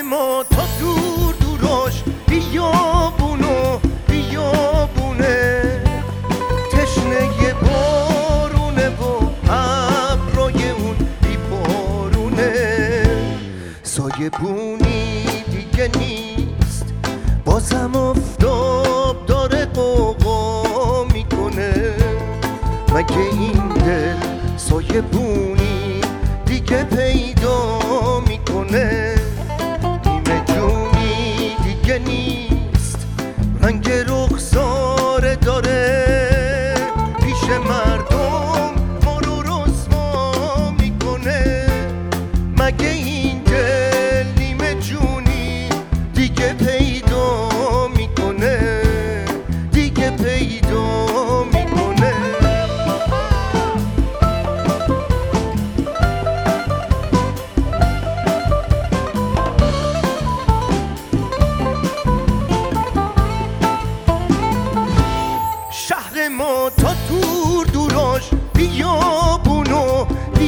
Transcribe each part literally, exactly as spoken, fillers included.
ما تا دور دوراش بیابون و بیابونه، تشنه بارونه و ابرای اون بی بارونه. سایه بونی دیگه نیست، بازم آفتاب داره قوقا میکنه. مگه این دل سایه بونی دیگه پیدا میکنه؟ نیمه جونی دیگه نیست، رنگ رخساره داره، پیش مردم ما رو رسوا میکنه. مگه این دل نیمه جونی دیگه پیدا میکنه؟ دیگه پیدا میکنه. شهر ما تا دور دوراش بیابون و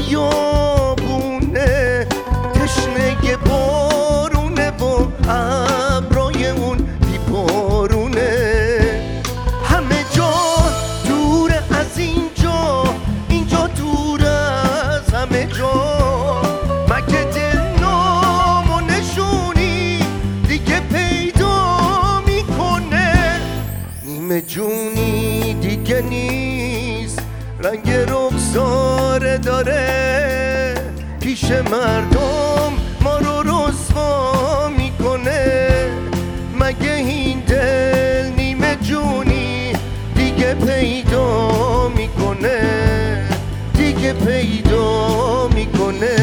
بیابونه، تشنه بارونه و ابرای اون بی بارونه. همه جا دور از اینجا، اینجا دور از همه جا. مگه دل نام و نشونی دیگه پیدا میکنه؟ نیمه جونی دیگه نیست، رنگ رخساره داره، پیش مردم ما رو رسوا میکنه. مگه این دل نیمه جونی دیگه پیدا میکنه؟ دیگه پیدا میکنه.